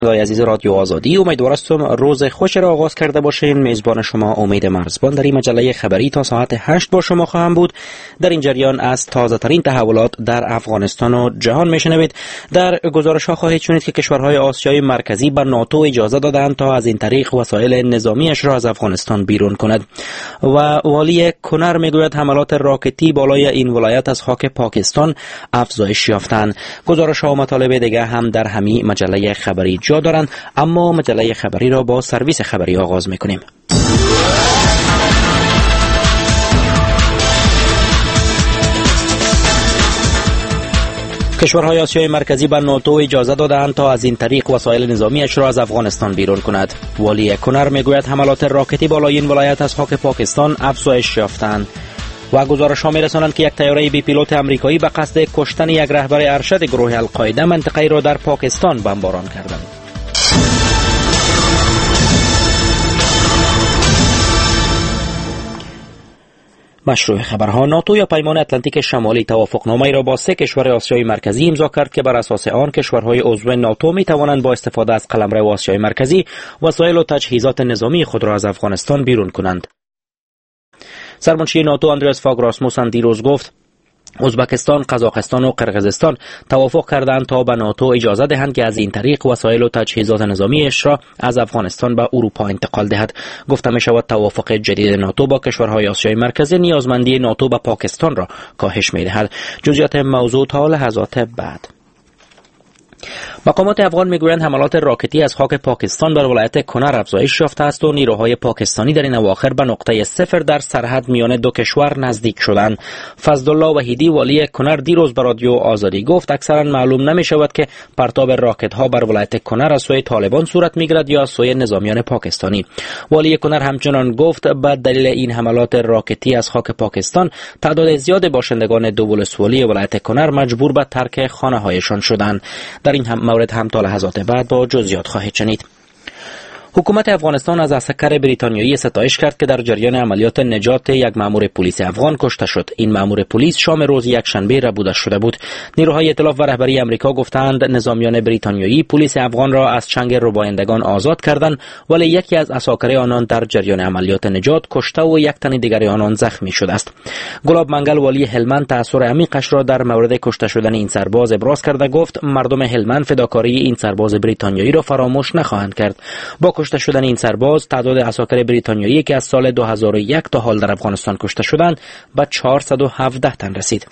عزیز رادیو آزادی، امیدوار هستم روز خوش را آغاز کرده باشین. میزبان شما امید مرزبان در این مجله خبری تا ساعت 8 با شما خواهم بود. در این جریان از تازه ترین تحولات در افغانستان و جهان میشنوید. در گزارش ها خواهید شنید که کشورهای آسیای مرکزی به ناتو اجازه دادند تا از این طریق وسایل نظامیش را از افغانستان بیرون کند و والی کنر میگوید حملات راکتی بالای این ولایت از خاک پاکستان افزایش یافتند. گزارش ها و مطالب دیگه هم در همین مجله خبری جا دارند، اما مجله خبری را با سرویس خبری آغاز میکنیم. کشورهای آسیای مرکزی به ناتو اجازه دادند تا از این طریق وسایل نظامیش را از افغانستان بیرون کند. والی کنر میگوید حملات راکتی بالای این ولایت از خاک پاکستان افزایش یافتند و گزارش ها میرسانند که یک طیاره بی پیلوت امریکایی به قصد کشتن یک رهبر ارشد گروه القاعده منطقه‌ای را در پاکستان بمباران کردند. مشروع خبرها: ناتو یا پیمان اتلانتیک شمالی توافقنامه‌ای را با 3 کشور آسیای مرکزی امضا کرد که بر اساس آن کشورهای عضو ناتو می توانند با استفاده از قلمرو آسیای مرکزی وسایل و تجهیزات نظامی خود را از افغانستان بیرون کنند. سرمنشی ناتو اندریاس فاگ راسموسن دیروز گفت ازبکستان، قزاقستان و قرقیزستان توافق کردند تا به ناتو اجازه دهند که از این طریق وسایل و تجهیزات نظامیش را از افغانستان به اروپا انتقال دهد. گفته می شود توافق جدید ناتو با کشورهای آسیای مرکزی نیازمندی ناتو به پاکستان را کاهش می دهد. جزئیات موضوع تا لحظات بعد. مقامات افغان میگویند حملات راکتی از خاک پاکستان بر ولایت کنر افزایش یافته است و نیروهای پاکستانی در این اواخر به نقطه صفر در سرحد میان دو کشور نزدیک شدند. فضلالله وحیدی والی کنر دیروز به رادیو آزادی گفت اکثرا معلوم نمی شود که پرتاب راکت ها بر ولایت کنر از سوی طالبان صورت میگیرد یا از سوی نظامیان پاکستانی. والی کنر همچنان گفت به دلیل این حملات راکتی از خاک پاکستان تعداد زیاد باشندگان دو ولسوالی ولایت کنر مجبور به ترک خانه هایشان شدند. در این مورد هم تا لحظات بعد با جزئیات خواهید شنید. حکومت افغانستان از عسکر بریتانیایی ستایش کرد که در جریان عملیات نجات یک مأمور پلیس افغان کشته شد. این مأمور پلیس شام روز یکشنبه ربوده شده بود. نیروهای ائتلاف و رهبری آمریکا گفتند نظامیان بریتانیایی پلیس افغان را از چنگ ربایندگان آزاد کردند، ولی یکی از عساکر آنان در جریان عملیات نجات کشته و یک تن دیگر آنان زخمی شده است. گلاب منگل والی هلمند تأثیر عمیقش را در مورد کشته شدن این سرباز ابراز کرده گفت مردم هلمند فداکاری این سرباز بریتانیایی را فراموش نخواهند کرد. با کشته شدن این سرباز تعداد عساکر بریتانیایی که از سال 2001 تا حال در افغانستان کشته شدند به 417 تن رسید.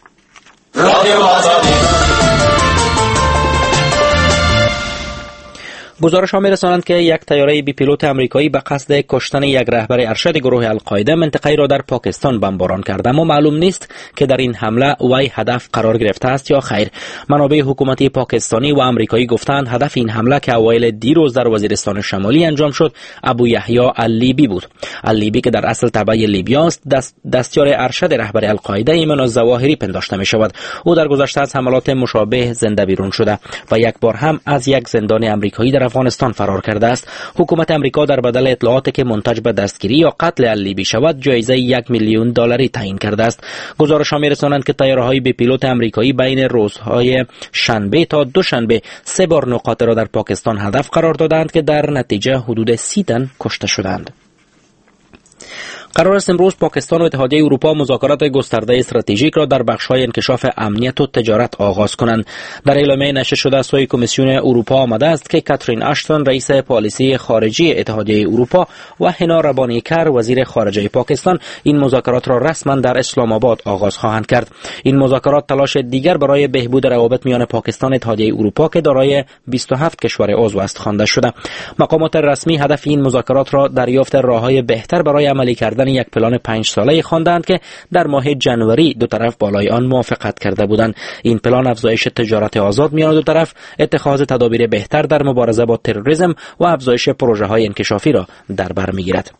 گزارش ها می‌رسانند که یک طیاره بی پیلوت امریکایی به قصد کشتن یک رهبر ارشد گروه القاعده منطقه‌ای را در پاکستان بمباران کرد، اما معلوم نیست که در این حمله وی هدف قرار گرفته است یا خیر. منابع حکومتی پاکستانی و امریکایی گفتند هدف این حمله که اوایل دیروز در وزیرستان شمالی انجام شد ابو یحیی اللیبی بود. اللیبی که در اصل تبع لیبیا است دستیار ارشد رهبر القاعده ایمان الظواهری پنداشته می‌شود. او در گذشته از حملات مشابه زنده بیرون شده و یک بار هم از یک زندان امریکایی در افغانستان فرار کرده است. حکومت امریکا در بدل اطلاعاتی که منتج به دستگیری یا قتل اللیبی شود جایزه $1,000,000 تعیین کرده است. گزارش‌ها می‌رسانند که طیاره‌های بی پیلوت امریکایی بین روزهای شنبه تا دوشنبه 3 بار نقاط را در پاکستان هدف قرار دادند که در نتیجه حدود 30 تن کشته شدند. قرار است امروز پاکستان و اتحادیه اروپا مذاکرات گسترده استراتژیک را در بخش‌های انکشاف امنیت و تجارت آغاز کنند. در اعلامیه نشر شده از سوی کمیسیون اروپا آمده است که کاترین اشتون رئیس پالیسی خارجی اتحادیه اروپا و هنا ربانیکر وزیر خارجه پاکستان این مذاکرات را رسما در اسلام آباد آغاز خواهند کرد. این مذاکرات تلاش دیگر برای بهبود روابط میان پاکستان و اتحادیه اروپا که دارای 27 کشور عضو است خوانده شده. مقامات رسمی هدف این مذاکرات را دریافت راه‌های بهتر برای عملی کردن یک پلان 5 ساله خواندند که در ماه جنوری دو طرف بالای آن موافقت کرده بودند. این پلان افزایش تجارت آزاد میان دو طرف، اتخاذ تدابیر بهتر در مبارزه با تروریسم و افزایش پروژه‌های انکشافی را در بر می‌گیرد.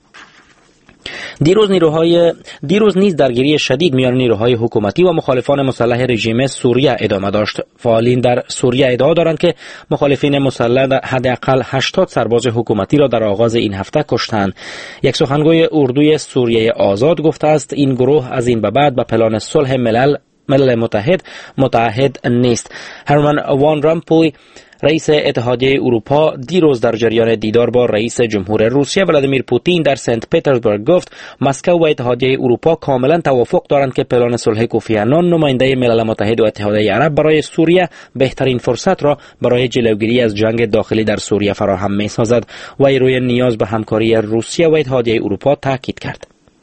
دیروز نیز درگیری شدید میان نیروهای حکومتی و مخالفان مسلح رژیم سوریه ادامه داشت. فعالین در سوریه ادعا دارند که مخالفین مسلح حداقل 80 سرباز حکومتی را در آغاز این هفته کشتند. یک سخنگوی اردوی سوریه آزاد گفته است این گروه از این به بعد به پلان صلح ملل متحد نیست. هرمن وان رامپوی رئیس اتحادیه اروپا دیروز در جریان دیدار با رئیس جمهور روسیه ولادیمیر پوتین در سنت پترزبورگ گفت مسکو و اتحادیه اروپا کاملا توافق دارند که پلان صلح کوفی عنان نماینده ملل متحد و اتحادیه عرب برای سوریه بهترین فرصت را برای جلوگیری از جنگ داخلی در سوریه فراهم می‌سازد و روی نیاز به همکاری روسیه و اتحادیه اروپا تاکید کرد.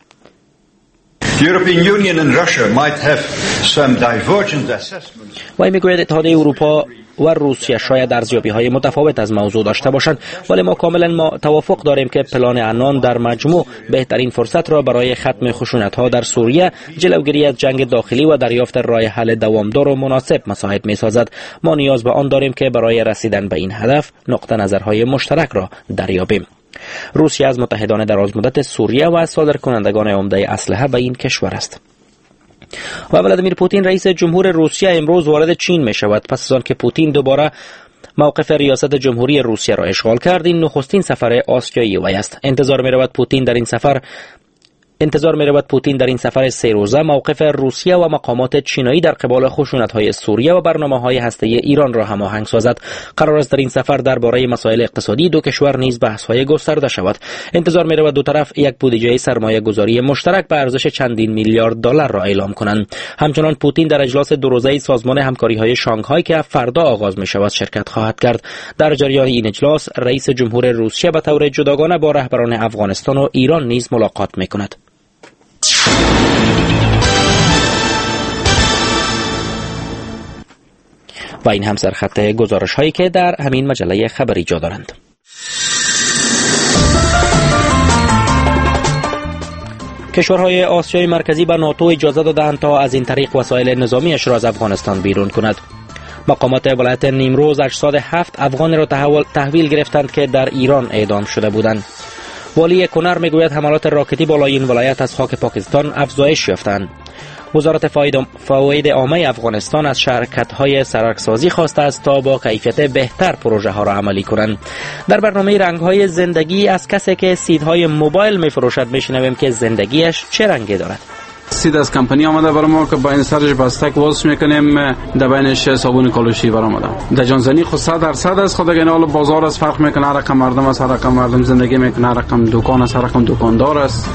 و میگوید اتحادیه اروپا و روسیه شاید ارزیابی‌های متفاوت از موضوع داشته باشند، ولی ما کاملا توافق داریم که پلان عنان در مجموع بهترین فرصت را برای ختم خشونت‌ها در سوریه، جلوگیری از جنگ داخلی و دریافت راه حل دوامدار و مناسب مساعد می‌سازد. ما نیاز به آن داریم که برای رسیدن به این هدف نقطه نظرهای مشترک را دریابیم. روسیه از متحدان درازمدت سوریه و از صادرکنندگان عمده اسلحه به این کشور است. و ولادیمیر پوتین رئیس جمهور روسیه امروز وارد چین می شود. پس از آن که پوتین دوباره موقف ریاست جمهوری روسیه را اشغال کرد، این نخستین سفر آسیایی وی است. انتظار می رود پوتین در این سفر 3 روزه موقف روسیه و مقامات چینایی در قبال خشونت‌های سوریه و برنامه‌های هسته‌ای ایران را هماهنگ سازد. قرار است در این سفر درباره مسائل اقتصادی دو کشور نیز بحث‌های گسترده شود. انتظار می‌رود دو طرف یک بودجه سرمایه‌گذاری مشترک به ارزش چندین میلیارد دلار را اعلام کنند. همچنان پوتین در اجلاس 2 روزه سازمان همکاری‌های شانگهای که فردا آغاز می‌شود شرکت خواهد کرد. در جریان این اجلاس رئیس جمهور روسیه به طور جداگانه با رهبران افغانستان و ایران نیز ملاقات می‌کند. و این هم سرخط گزارش هایی که در همین مجله خبری جا دارند. کشورهای آسیای مرکزی به ناتو اجازه دادند تا از این طریق وسایل نظامیش را از افغانستان بیرون کند. مقامات ولایت نیمروز اجساد 7 افغان را تحویل گرفتند که در ایران اعدام شده بودند. والی کنر میگوید حملات راکتی بالای این ولایت از خاک پاکستان افزایش یافتند. وزارت فواید عامه افغانستان از شرکت‌های سرکسازی خواسته است تا با کیفیت بهتر پروژه ها را عملی کنند. در برنامه رنگ‌های زندگی از کسی که سیدهای موبایل می‌فروشد می‌شنویم که زندگیش چه رنگی دارد. سید از کمپانی آمده برای ما که با این سرش بستک واسه میکنیم، در بینش صابون کالوشی برای آمده. در جانزنی خود 100% از خود اگه حالا بازار از فرق میکنه، هر رقم مردم از هر رقم مردم زندگی میکنه، هر رقم دکان از هر رقم دکاندار است.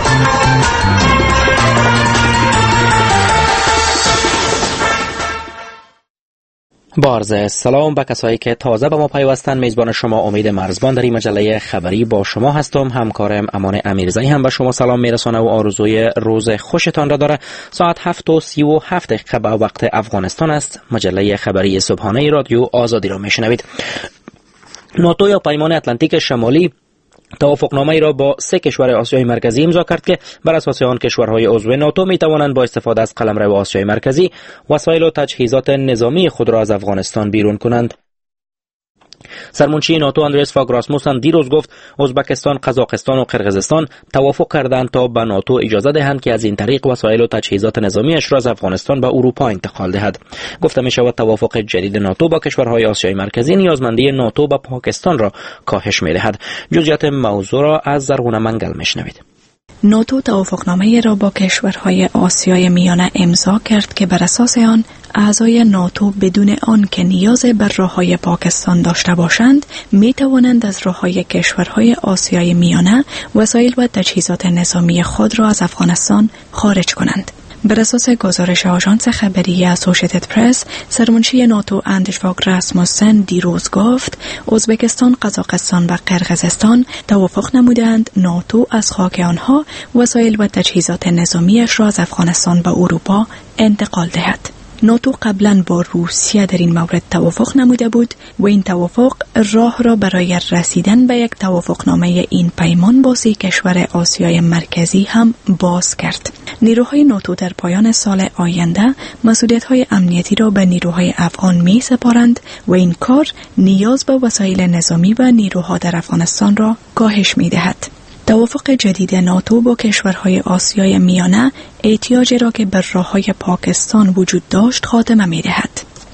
با عرض سلام به کسایی که تازه به ما پیوستن، میزبان شما امید مرزبان در این مجله خبری با شما هستم. همکارم امان امیرزایی هم به شما سلام میرسانه و آرزوی روز خوشتان را داره. ساعت 7:37 به وقت افغانستان است. مجله خبری صبحانه رادیو آزادی را میشنوید. ناتو یا پیمان اتلانتیک شمالی توافقنامه ای را با 3 کشور آسیای مرکزی امضا کرد که بر اساس آن کشورهای عضو ناتو می توانند با استفاده از قلمرو آسیای مرکزی وسایل و تجهیزات نظامی خود را از افغانستان بیرون کنند. سرمنشی ناتو اندریس فاگ راسموسن دیروز گفت ازبکستان، قزاقستان و قرقیزستان توافق کردند تا به ناتو اجازه دهند که از این طریق وسایل و تجهیزات نظامیش را از افغانستان به اروپا انتقال دهد. گفته می شود توافق جدید ناتو با کشورهای آسیای مرکزی نیازمندی ناتو به پاکستان را کاهش می دهد. جزئیات موضوع را از زرغونه منگل می شنوید. ناتو توافقنامه را با کشورهای آسیای میانه امضا کرد که بر اساس آن اعضای ناتو بدون آن که نیاز بر راههای پاکستان داشته باشند می توانند از راههای کشورهای آسیای میانه وسایل و تجهیزات نظامی خود را از افغانستان خارج کنند. بر اساس گزارش آژانس خبری اسوسییتد پرس، سرمنشی ناتو اندریس فاگ راسموسن دیروز گفت ازبکستان، قزاقستان و قرقیزستان توافق نمودند ناتو از خاک آنها وسایل و تجهیزات نظامیش را از افغانستان به اروپا انتقال دهد. ناتو قبلا با روسیه در این مورد توافق نموده بود و این توافق راه را برای رسیدن به یک توافقنامه این پیمان با 3 کشور آسیای مرکزی هم باز کرد. نیروهای ناتو در پایان سال آینده مسئولیت‌های امنیتی را به نیروهای افغان می سپارند و این کار نیاز به وسایل نظامی و نیروها در افغانستان را کاهش می دهد. توافق جدید ناتو با کشورهای آسیای میانه احتیاجی را که بر راههای پاکستان وجود داشت خاتمه می دهد.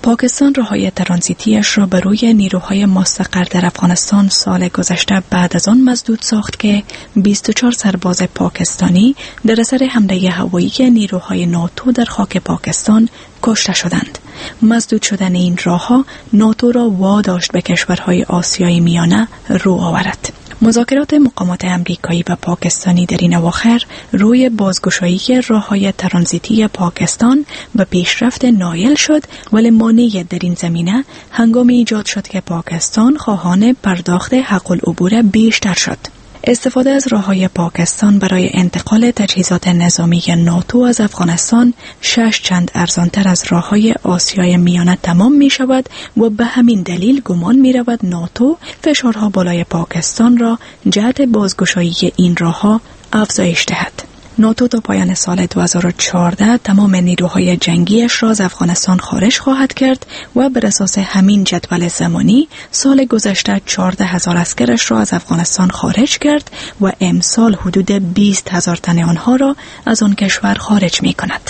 پاکستان راههای ترانزیتیش را بر روی نیروهای مستقر در افغانستان سال گذشته بعد از آن مسدود ساخت که 24 سرباز پاکستانی در اثر حمله هوایی نیروهای ناتو در خاک پاکستان کشته شدند. مسدود شدن این راهها ناتو را واداشت به کشورهای آسیای میانه رو آورد. مذاکرات مقامات امریکایی و پاکستانی در این اواخر روی بازگشایی راههای ترانزیتی پاکستان و پیشرفت نایل شد، ولی مانع در این زمینه هنگامی ایجاد شد که پاکستان خواهان پرداخت حق العبور بیشتر شد. استفاده از راههای پاکستان برای انتقال تجهیزات نظامی ناتو از افغانستان 6 چند ارزانتر از راههای آسیای میانه تمام می شود و به همین دلیل گمان می رود ناتو فشارها بالای پاکستان را جهت بازگشایی این راهها افزایش دهد. ناتو تا پایان سال 2014 تمام نیروهای جنگیش را از افغانستان خارج خواهد کرد و بر اساس همین جدول زمانی سال گذشته 14,000 عسکرش را از افغانستان خارج کرد و امسال حدود 20,000 تن آنها را از آن کشور خارج می کند.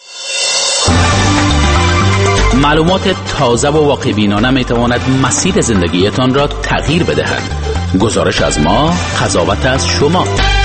معلومات تازه و واقع بینانه می تواند مسیر زندگیتان را تغییر بدهد. گزارش از ما، قضاوت از شما.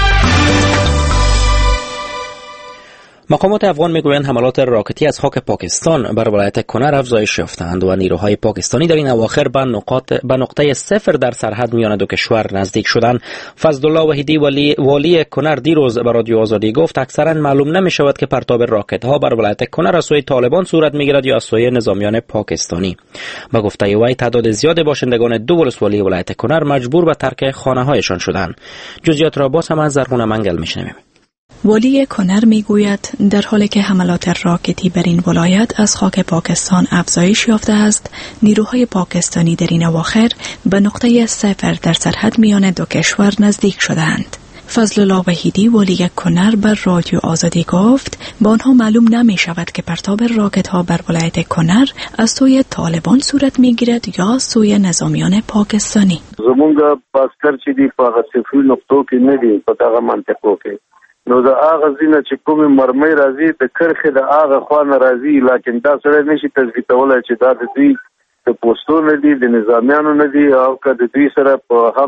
مقامات افغان میگویند حملات راکتی از خاک پاکستان بر ولایت کنر افزایش یافتند و نیروهای پاکستانی در این اواخر به نقطه صفر در سرحد میان دو کشور نزدیک شدند. فضلالله وحیدی والی کنر دیروز به رادیو آزادی گفت اکثرا معلوم نمی شود که پرتاب راکت ها بر ولایت کنر از سوی طالبان صورت میگیرد یا از سوی نظامیان پاکستانی. به گفته وی تعداد زیاد باشندگان دو ولسوالی ولایت کنر مجبور به ترک خانه هایشان شدند. جزئیات را باز هم از زرغون منگل میشنویم. والی کنر میگوید در حالی که حملات راکتی بر این ولایت از خاک پاکستان افزایش یافته است، نیروهای پاکستانی در این اواخر به نقطه صفر در سرحد میان دو کشور نزدیک شدند. فضلالله وحیدی والی کنر بر رادیو آزادی گفت با آنها معلوم نمی شود که پرتاب راکت ها بر ولایت کنر از سوی طالبان صورت می گیرد یا سوی نظامیان پاکستانی. زمونگا پاسکر چی دی پاگا صفری نقطو کی ندی پتاگا منطقو کی نو دا آغا زینه چې کومې مرمۍ راځي د کرخې د آغا خوانه راځي، لیکن دا سره نشي تثبیتولای چې دا د دوی د پوستو نه دي، د نظامیانو نه دي، او که د دوی سره په هم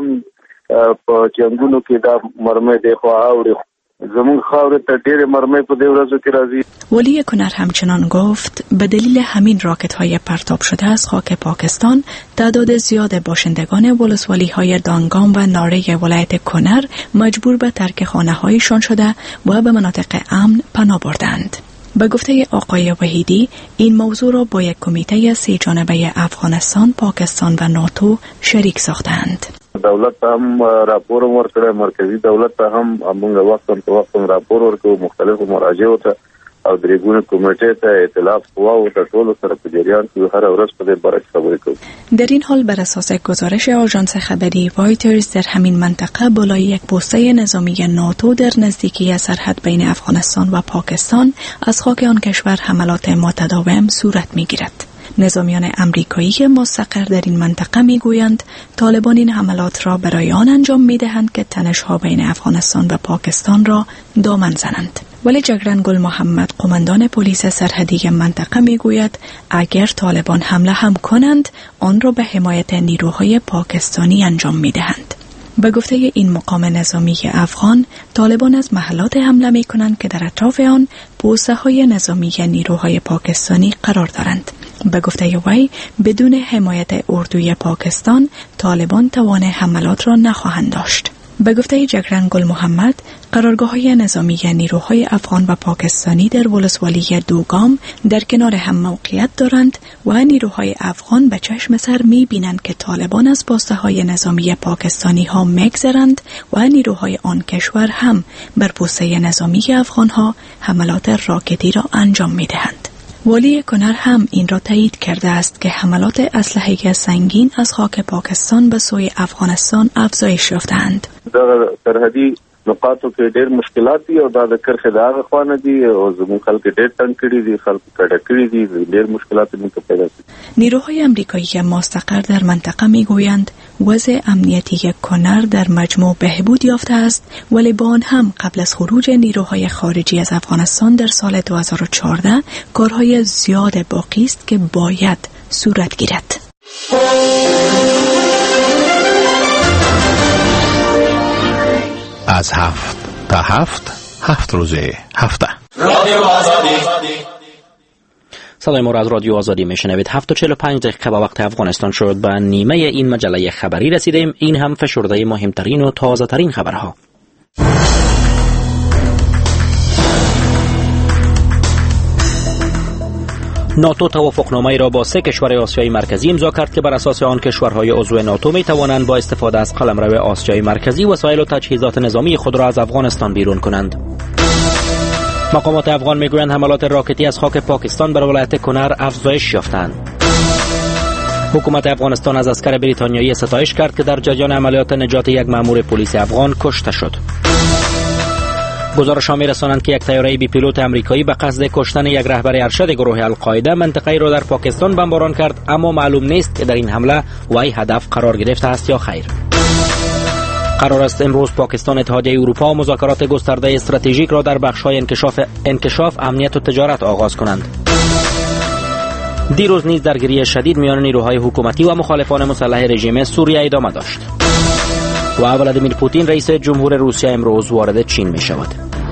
په جنګونو کې دا مرمۍ دی خو اوړي زمون خاورې ته ډېرې مرمۍ په دې ورځو کې راځي. والی کنر همچنان گفت به دلیل همین راکت های پرتاب شده از خاک پاکستان تعداد زیاد باشندگان ولسوالی های دانگام و ناره ولایت کنر مجبور به ترک خانه هایشان شده و به مناطق امن پناه بردند. به گفته آقای وحیدی این موضوع را با یک کمیته 3 جانبه افغانستان، پاکستان و ناتو شریک ساختند. دولت هم راپور ورکړی، مرکزی دولت هم موږ وختاً راپور ورکړو، مختلفو مراجعو ته او درېګونې کمیټې ته اطلاف قواو ته ټولو سره په جریان کې هر ورځ په دې باره خبرې کوو. در این حال بر اساس گزارش آژانس خبری رایترز در همین منطقه بالای یک پوسته نظامی ناتو در نزدیکی سرحد بین افغانستان و پاکستان از خاک آن کشور حملات متداوم صورت می‌گیرد. نظامیان امریکایی مستقر در این منطقه میگویند طالبان این حملات را برای آن انجام میدهند که تنش‌ها بین افغانستان و پاکستان را دامن زنند. ولی جگرن گل محمد قماندان پلیس سرحدی منطقه میگوید اگر طالبان حمله هم کنند آن را به حمایت نیروهای پاکستانی انجام میدهند. به گفته این مقام نظامی افغان، طالبان از محلات حمله می کنند که در اطراف آن پوسته های نظامی نیروهای پاکستانی قرار دارند. به گفته وی بدون حمایت اردوی پاکستان طالبان توان حملات را نخواهند داشت. به گفته جگرن گل محمد، قرارگاه‌های نظامی نیروهای افغان و پاکستانی در ولسوالی دوگام در کنار هم موقعیت دارند و نیروهای افغان به چشم سر می‌بینند که طالبان از پسته‌های نظامی پاکستانی ها می‌گذرند و نیروهای آن کشور هم بر پسته نظامی افغان‌ها حملات راکتی را انجام می‌دهند. والی کنر هم این را تایید کرده است که حملات اسلحه سنگین از خاک پاکستان به سوی افغانستان افزایش یافته‌اند. دا سرحدي نقاطو کې ډېر مشکلات دي او دا د کرخه د هغه خوانه دي او زموږ خلک ډېر تنګ کړي دي، خلک کډه کړي دي، ډېر مشکلات موږ پیدا کړي. نیروهای آمریکایی مستقر در منطقه میگویند وضع امنیتی کنر در مجموع بهبود یافته است، ولی با آن هم قبل از خروج نیروهای خارجی از افغانستان در سال 2014 کارهای زیاد باقی است که باید صورت گیرد. از 7 تا 7 روز هفته رادیو آزادی. صدای ما را از رادیو آزادی میشنوید. 7:45 دقیقه با وقت افغانستان شد. به نیمه این مجله خبری رسیدیم. این هم فشرده مهمترین و تازه ترین خبرها. ناتو توافقنامه‌ای را با 3 کشور آسیای مرکزی امضا کرد که بر اساس آن کشورهای عضو ناتو می توانند با استفاده از قلمرو آسیای مرکزی وسایل و تجهیزات نظامی خود را از افغانستان بیرون کنند. مقامات افغان میگویند حملات راکتی از خاک پاکستان بر ولایت کنر افزایش یافتند. حکومت افغانستان از عسکر بریتانیایی ستایش کرد که در جریان عملیات نجات یک مأمور پلیس افغان کشته شد. گزارش‌ها می‌رسانند که یک طیاره بی پیلوت آمریکایی به قصد کشتن یک رهبر ارشد گروه القاعده منطقه‌ای را در پاکستان بمباران کرد، اما معلوم نیست که در این حمله وی هدف قرار گرفته است یا خیر. قرار است امروز پاکستان، اتحادیه اروپا و مذاکرات گسترده استراتژیک را در بخش‌های انکشاف، امنیت و تجارت آغاز کنند. دیروز نیز درگیری شدید میان نیروهای حکومتی و مخالفان مسلح رژیم سوریه ادامه داشت. و ولادیمیر پوتین رئیس جمهور روسیه امروز وارد چین می شود.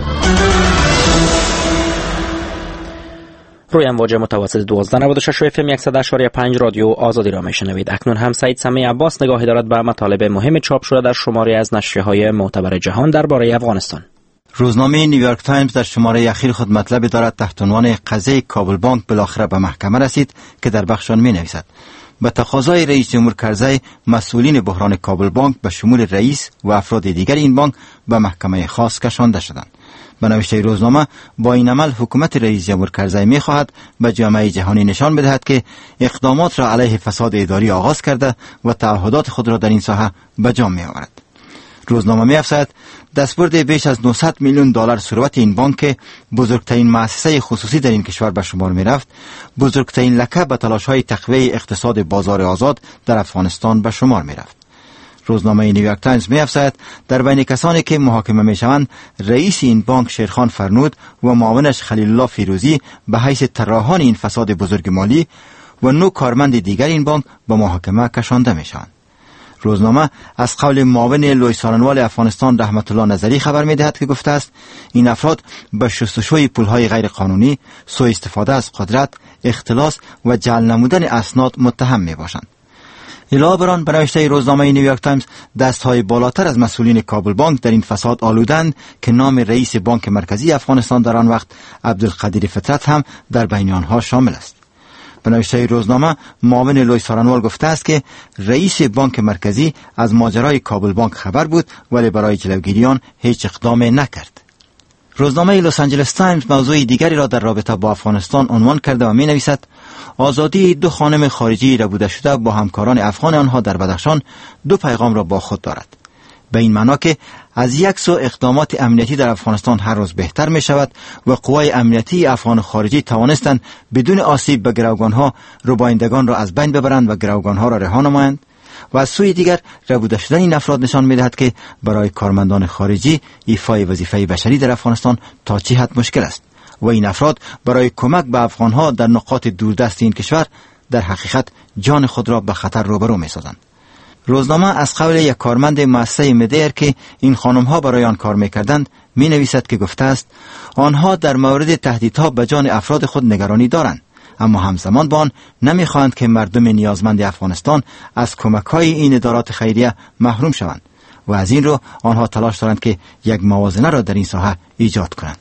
روی امواج متوسط 1296 و FM 100.5 رادیو آزادی را می شنوید. اکنون هم سعید سمی عباس نگاهی دارد به مطالب مهم چاپ شده در شماری از نشریه‌های معتبر جهان درباره افغانستان. روزنامه نیویورک تایمز در شماره اخیر خود مطلب دارد تحت عنوان قضیه کابل بانک بالاخره به محکمه رسید که در بخش آن می نویسد به تقاضای رئیس جمهور کرزی مسئولین بحران کابل بانک به شمول رئیس و افراد دیگر این بانک به محکمه خاص کشانده شدند. به نوشته روزنامه با این عمل حکومت رئیس جمهور کرزی می خواهد به جامعه جهانی نشان بدهد که اقدامات را علیه فساد اداری آغاز کرده و تعهدات خود را در این ساحه به جا می آورد. روزنامه می افزاید دستبرد بیش از 900 میلیون دلار ثروت این بانک، بزرگترین مؤسسه خصوصی در این کشور به شمار می رفت، بزرگترین لکه به تلاش‌های تقویه اقتصاد بازار آزاد در افغانستان به شمار می رفت. روزنامه نیویورک تایمز می افزاید در بین کسانی که محاکمه می شوند رئیس این بانک شیرخان فرنود و معاونش خلیل الله فیروزی به حیث طراحان این فساد بزرگ مالی و 9 کارمند دیگر این بانک به محاکمه کشانده می شوند. روزنامه از قول معاون لوی سارنوال افغانستان رحمت الله نظری خبر می‌دهد که گفته است این افراد به شستشوی پول‌های غیر قانونی، سوء استفاده از قدرت، اختلاس و جعل نمودن اسناد متهم میباشند. علاوه بر آن به نوشته روزنامه نیویورک تایمز دست‌های بالاتر از مسئولین کابل بانک در این فساد آلودند که نام رئیس بانک مرکزی افغانستان در آن وقت عبدالقدیر فطرت هم در بین آنها شامل است. به نوشته روزنامه معاون لوی سارنوال گفته است که رئیس بانک مرکزی از ماجرای کابل بانک خبر بود ولی برای جلوگیری آن هیچ اقدامی نکرد. روزنامه لس آنجلس تایمز موضوع دیگری را در رابطه با افغانستان عنوان کرده و می نویسد آزادی 2 خانم خارجی ربوده شده با همکاران افغان آنها در بدخشان 2 پیغام را با خود دارد. به این معنا که از یک سو اقدامات امنیتی در افغانستان هر روز بهتر می شود و قوای امنیتی افغان خارجی توانستند بدون آسیب به گروگانها ربایندگان را از بین ببرند و گروگانها را رها نمایند و از سوی دیگر ربوده شدن این افراد نشان می دهد که برای کارمندان خارجی ایفای وظیفه بشری در افغانستان تا چه حد مشکل است و این افراد برای کمک به افغانها در نقاط دوردست این کشور در حقیقت جان خود را به خطر روبرو می سازند. روزنامه از قول یک کارمند مؤسسه مدیر که این خانم‌ها برای آن کار می‌کردند می‌نویسد که گفته است آنها در مورد تهدیدها به جان افراد خود نگرانی دارند، اما همزمان با آن نمی‌خواهند که مردم نیازمند افغانستان از کمک‌های این ادارات خیریه محروم شوند و از این رو آنها تلاش دارند که یک موازنه را در این ساحه ایجاد کنند.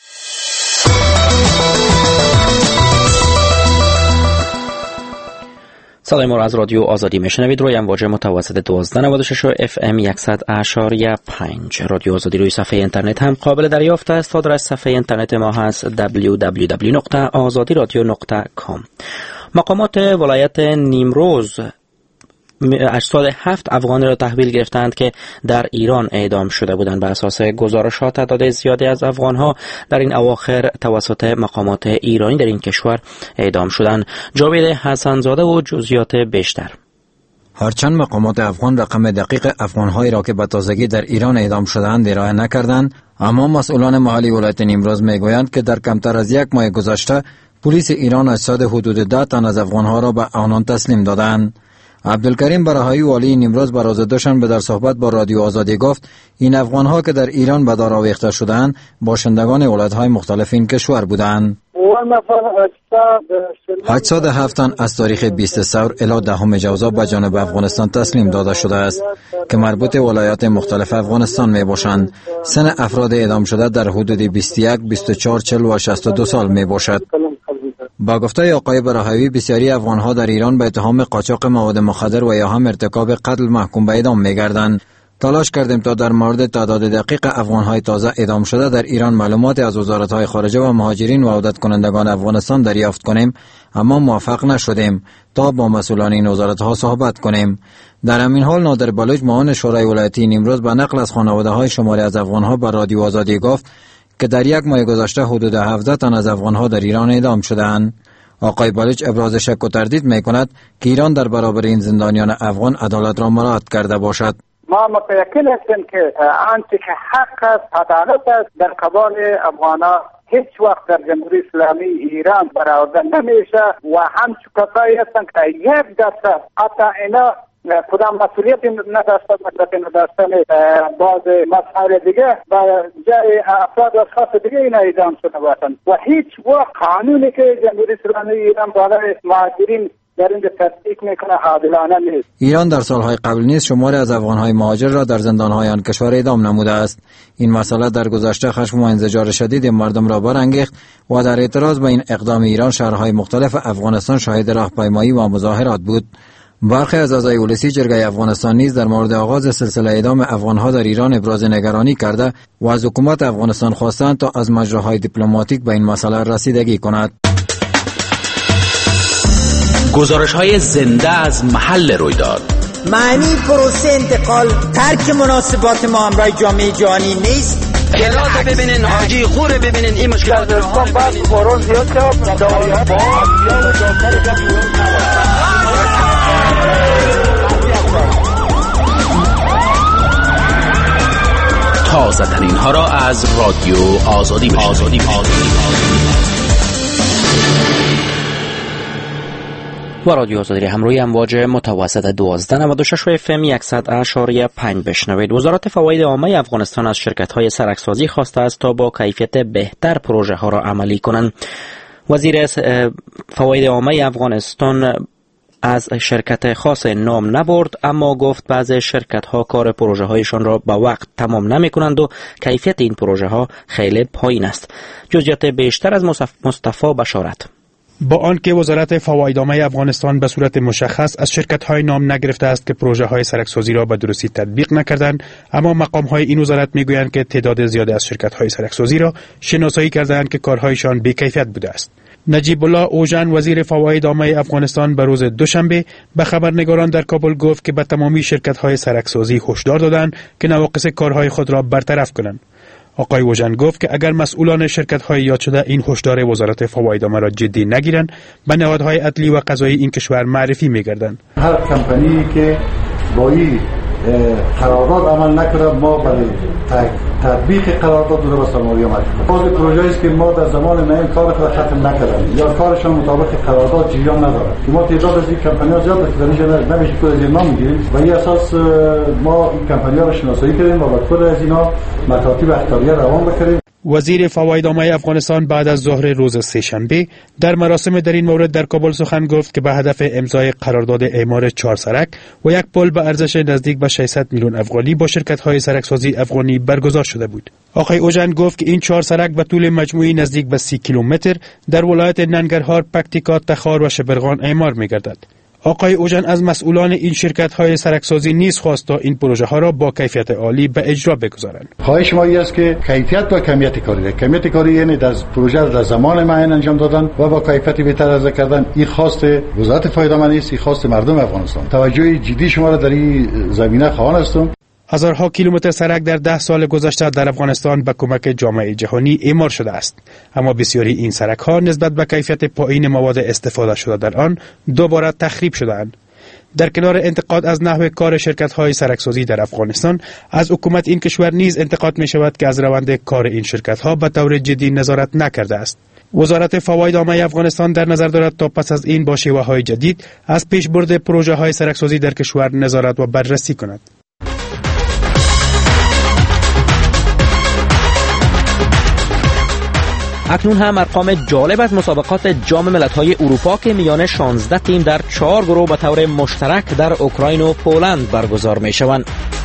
صدای ما را از رادیو آزادی میشنوید روی امواج متوسط 1296 و FM 100.5. رادیو آزادی روی صفحه اینترنت هم قابل دریافت است. آدرس صفحه اینترنت ما هست www.azadiradio.com. مقامات ولایت نیمروز اجساد 7 افغانی را تحویل گرفتند که در ایران اعدام شده بودند. به اساس گزارش‌ها تعداد زیادی از افغان‌ها در این اواخر توسط مقامات ایرانی در این کشور اعدام شدند. جاوید حسن‌زاده و جزئیات بیشتر. هرچند مقامات افغان رقم دقیق افغان‌هایی را که به تازگی در ایران اعدام شدند ارائه نکردند، اما مسئولان محلی ولایت نیمروز میگویند که در کمتر از یک ماه گذشته پلیس ایران اجساد حدود 10 تن از افغان‌ها را به آنان تسلیم دادند. عبدالکریم برهایی والی نیمروز به روز دوشنبه در صحبت با رادیو آزادی گفت این افغان‌ها که در ایران به دار آویخته شدند باشندگان ولایت‌های مختلف این کشور بودند. 807 تن از تاریخ 20 ثور الی 10 جوزا به جانب افغانستان تسلیم داده شده است که مربوط ولایات مختلف افغانستان می باشند. سن افراد اعدام شده در حدود 21، 24، 40 و 62 سال می باشد. با گفته آقای برهایی بسیاری افغان‌ها در ایران به اتهام قاچاق مواد مخدر و یا هم ارتکاب قتل محکوم به اعدام می‌گردند. تلاش کردیم تا در مورد تعداد دقیق افغان‌های تازه اعدام شده در ایران معلومات از وزارت‌های خارجه و مهاجرین و عودت کنندگان افغانستان دریافت کنیم، اما موفق نشدیم تا با مسئولان این وزارت‌ها صحبت کنیم. در همین حال نادر بلوچ معاون شورای ولایتی نیمروز به نقل از خانواده‌های شماری از افغان‌ها به رادیو آزادی گفت که در یک ماه گذشته حدود 17 تن از افغان‌ها در ایران اعدام شدند. آقای بلوچ ابراز شک و تردید می‌کند که ایران در برابر این زندانیان افغان عدالت را مراعات کرده باشد. ما متأکد هستیم که آنچه که حق است، عدالت است، در قبال افغان‌ها هیچ وقت در جمهوری اسلامی ایران برآورده نمیشه و همچون کسایی هستند که 1% حتی اینا کدام مسئولیت نداشته نداشتن باز مسائل دیگه و جای افراد و اشخاص دیگه اینا اعدام شده باشند و هیچ وقت قانونی که جمهوری اسلامی ایران برای مهاجرین در این تصدیق میکنه عادلانه نیست. ایران در سالهای قبل نیز شماری از افغان‌های مهاجر را در زندان‌های آن کشور اعدام نموده است. این مسئله در گذشته خشم و انزجار شدید مردم را برانگیخت و در اعتراض به این اقدام ایران شهرهای مختلف افغانستان شاهد راهپیمایی و مظاهرات بود. برخی از اعضای اولسی جرگه افغانستان نیز در مورد آغاز سلسله اعدام افغان‌ها در ایران ابراز نگرانی کرده و از حکومت افغانستان خواستند تا از مجراهای دیپلماتیک به این مسئله رسیدگی کند. گزارش‌های زنده از محل رویداد. معنی پروسه انتقال ترک مناسبات ما همراه جامعه جهانی نیست. گلات ببینین، حاجی خوره ببینین، این مشکل دارستان بعد بارون زیاد شد تازه ترین ها را از رادیو آزادی بشنوید. و رادیو آزادی همروی امواج متوسط 1296 FM 100.5 بشنوید. وزارت فواید عامه افغانستان از شرکت‌های سرکسازی خواسته است تا با کیفیت بهتر پروژه ها را عملی کنند. وزیر فواید عامه افغانستان از شرکت خاص نام نبرد، اما گفت بعضی شرکت ها کار پروژه هایشان را به وقت تمام نمی کنند و کیفیت این پروژه ها خیلی پایین است. جزئیات بیشتر از مصطفی بشارت. با آنکه وزارت فواید عامه افغانستان به صورت مشخص از شرکت‌های نام نگرفته است که پروژه‌های سرکسازی را به درستی تطبیق نکردند، اما مقام‌های این وزارت می‌گویند که تعداد زیادی از شرکت‌های سرکسازی را شناسایی کردند که کارهایشان بی‌کیفیت بوده است. نجیب الله اوژن وزیر فواید عامه افغانستان به روز دوشنبه به خبرنگاران در کابل گفت که به تمامی شرکت‌های سرکسازی هشدار دادند که نواقص کارهای خود را برطرف کنند. آقای اوژن گفت که اگر مسئولان شرکت‌های یاد شده این هشدار وزارت فواید عامه را جدی نگیرند، به نهادهای عدلی و قضایی این کشور معرفی می‌گردند. هر کمپانی که با این قرارداد عمل نکرده، ما برای تطبیق قرارداد رو به سرمایه آمد. بعضی پروژه‌ای است که ما در زمان نیم کار را ختم نکردیم یا کارشان مطابق قرارداد جریان نداره. ما تعداد از این کمپانی‌ها زیاد است که در اینجا نمیشه کد از اینا میگیریم و این اساس ما این کمپانی‌ها را شناسایی کردیم و با کد از اینا مطالب اختیاریه روان بکنیم. وزیر فواید عامه افغانستان بعد از ظهر روز سه‌شنبه در مراسم در این مورد در کابل سخن گفت که به هدف امضای قرارداد اعمار 4 سرک و یک پل به ارزش نزدیک به 600 میلیون افغانی با شرکت‌های سرکسازی افغانی برگزار شده بود. آقای اوژن گفت که این 4 سرک به طول مجموعی نزدیک به 30 کیلومتر در ولایت ننگرهار، پکتیکا، تخار و شبرغان اعمار می‌گردد. آقای اوژن از مسئولان این شرکت‌های سرکسازی نیز خواست تا این پروژه ها را با کیفیت عالی به اجرا بگذارند. خواهش ما است که کیفیت با کمیت کاری، کمیت کاری یعنی در پروژه در زمان معین انجام دادن و با کیفیت بهتر ارائه کردن. این خواست وزارت فایده‌مندی است، این خواست مردم افغانستان. توجه جدی شما را در این زمینه خواهان هستم. هزارها کیلومتر سرک در 10 سال گذشته در افغانستان به کمک جامعه جهانی اعمار شده است، اما بسیاری این سرک ها نسبت به کیفیت پایین مواد استفاده شده در آن دوباره تخریب شده‌اند. در کنار انتقاد از نحو کار شرکت های سرکسازی در افغانستان، از حکومت این کشور نیز انتقاد می شود که از روند کار این شرکت ها به طور جدی نظارت نکرده است. وزارت فواید عامه افغانستان در نظر دارد تا پس از این با شیوه‌های جدید از پیشبرد پروژه های سرکسازی در کشور نظارت و بررسی کند. اکنون هم ارقام جالب از مسابقات جام ملت‌های اروپا که میان 16 تیم در 4 گروه به طور مشترک در اوکراین و پولند برگزار می‌شوند.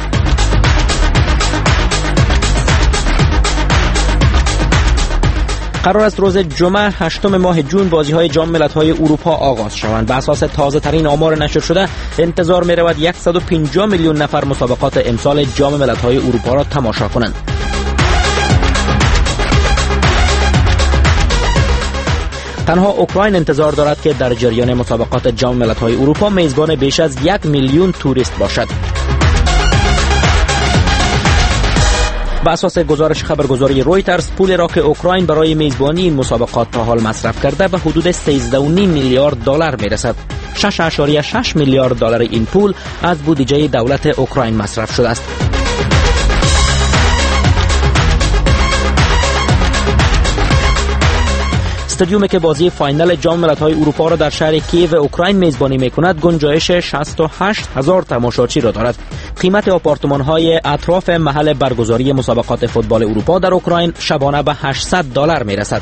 قرار است روز جمعه 8 ماه جون بازی‌های جام ملت‌های اروپا آغاز شوند. بر اساس تازه‌ترین آمار نشر شده انتظار می‌رود 150 میلیون نفر مسابقات امسال جام ملت‌های اروپا را تماشا کنند. تنها اوکراین انتظار دارد که در جریان مسابقات جام ملت‌های اروپا میزبان بیش از 1 میلیون توریست باشد. بر اساس گزارش خبرگزاری رویترز، پولی را که اوکراین برای میزبانی این مسابقات تا حال مصرف کرده به حدود 13.5 میلیارد دلار میرسد. 6.6 میلیارد دلار این پول از بودجه دولت اوکراین مصرف شده است. استادیومی که بازی فاینال جام ملت‌های اروپا را در شهر کیև اوکراین میزبانی می‌کند گنجایش 68,000 تماشاچی را دارد. قیمت آپارتمان‌های اطراف محل برگزاری مسابقات فوتبال اروپا در اوکراین شبانه به $800 می‌رسد.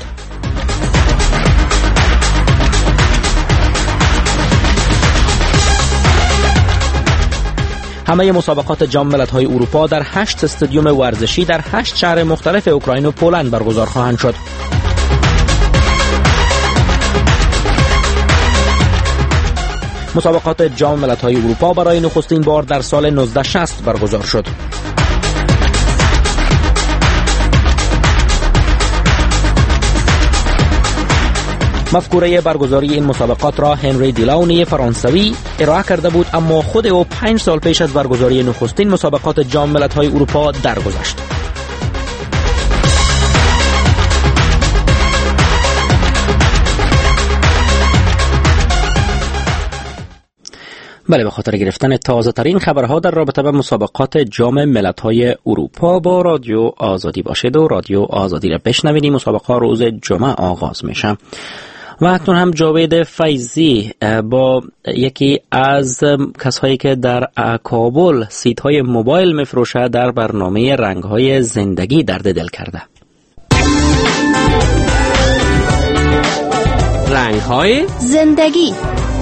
همه مسابقات جام ملت‌های اروپا در 8 استادیوم ورزشی در 8 شهر مختلف اوکراین و پولند برگزار خواهند شد. مسابقات جام ملت‌های اروپا برای نخستین بار در سال 1960 برگزار شد. مفکوره برگزاری این مسابقات را هنری دیلاونی فرانسوی ارائه کرده بود، اما خود او 5 سال پیش از برگزاری نخستین مسابقات جام ملت‌های اروپا درگذشت. بله، به خاطر گرفتن تازه ترین خبرها در رابطه با مسابقات جام ملت‌های اروپا با رادیو آزادی باشید و رادیو آزادی را بشنوید. مسابقه روز جمعه آغاز میشه و اکنون هم جاوید فیضی با یکی از کسایی که در کابل سیت‌های موبایل میفروشه در برنامه رنگ‌های زندگی درد دل کرده. رنگ‌های زندگی.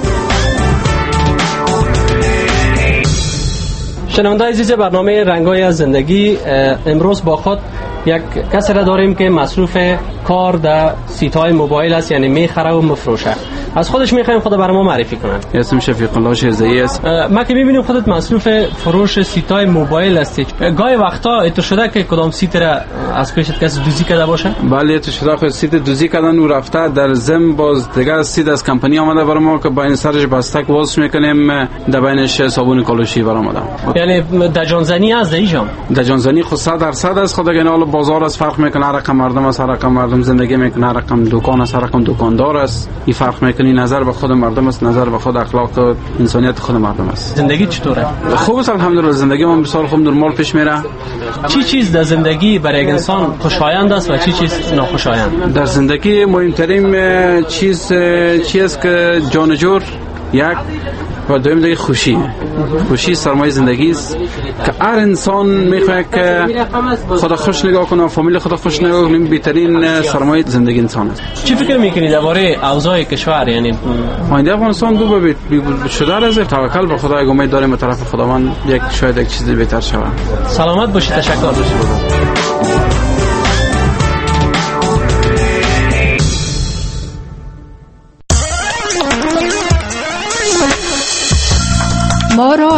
شنونده عزیز برنامه رنگ‌های از زندگی، امروز با خود یک کسی را داریم که مصروف کار در سیت‌های موبایل است، یعنی میخره و مفروشه. از خودش میخوایم خود برای ما معرفی کنن. اسم شفیق الله شیرزایی است. ما که میبینیم خودت مصروف فروش سیت‌های موبایل هستی، گاهی وقتا اتو شده که کدام سیت را از پیشت کسی دوزی کرده باشه؟ بله، اتو شده خود سیت دوزی کردن و رفته در زم باز دیگه سیت از کمپانی آمده برای ما که با این سرش بستک واس میکنیم، در بینش صابون کالوشی برای آمده. یعنی دجانزنی از دیجام دجانزنی خود 100% است. خود دیگه حالا بازار از فرق میکنه، هر رقم مردم است، هر رقم مردم زندگی میکنه، هر رقم دکان است، هر رقم دکاندار است. این فرق میکنه، نظر به خود مردم است، نظر به خود اخلاق و انسانیت خود مردم است. زندگی چطوره؟ خوب است الحمدلله، زندگی ما بسیار خوب نرمال پیش میره. چی چیز در زندگی برای انسان خوشایند است و چی چیز ناخوشایند؟ در زندگی مهمترین چیز است که جانجور یک و دوم دیگه خوشی سرمایه زندگی است که هر انسان میخواد که خدا خوش نگاه کنه، فامیل خدا خوش نگاه کنه. بهترین سرمایه زندگی انسان است. چی فکر میکنید درباره اوضاع کشور؟ یعنی آینده افغانستان دو شده است. توکل به خدا، امید داریم از طرف خداوند شاید یک چیزی بهتر شود. سلامت باشید. تشکر.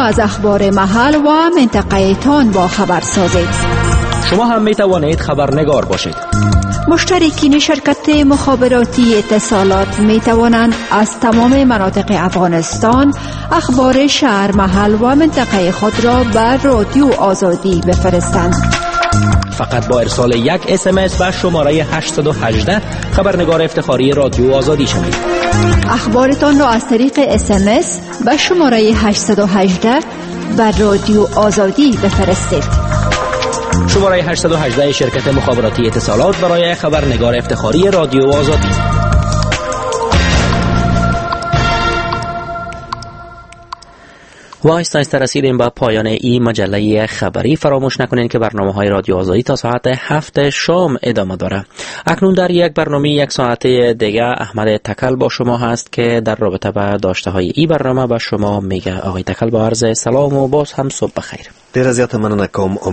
از اخبار محل و منطقه تان با خبر سازید. شما هم می توانید خبرنگار باشید. مشترکین شرکت مخابراتی اتصالات می توانند از تمام مناطق افغانستان اخبار شهر، محل و منطقه خود را بر رادیو آزادی بفرستند. فقط با ارسال یک SMS و شماره 818 خبرنگار افتخاری رادیو آزادی شوید. اخبارتان را از طریق SMS و شماره 818 بر رادیو آزادی بفرستید. شماره 818 شرکت مخابراتی اتصالات برای خبرنگار افتخاری رادیو آزادی. و آهسته رسیدیم به پایان این مجله خبری. فراموش نکنین که برنامه‌های رادیو آزادی تا ساعت 7 شام ادامه داره. اکنون در یک برنامه یک ساعته دیگه احمد تکل با شما هست که در رابطه با داشته‌های این برنامه به شما میگه. آقای تکل با عرض سلام و باز هم صبح بخیر. ډیر زیاته مننه کوم.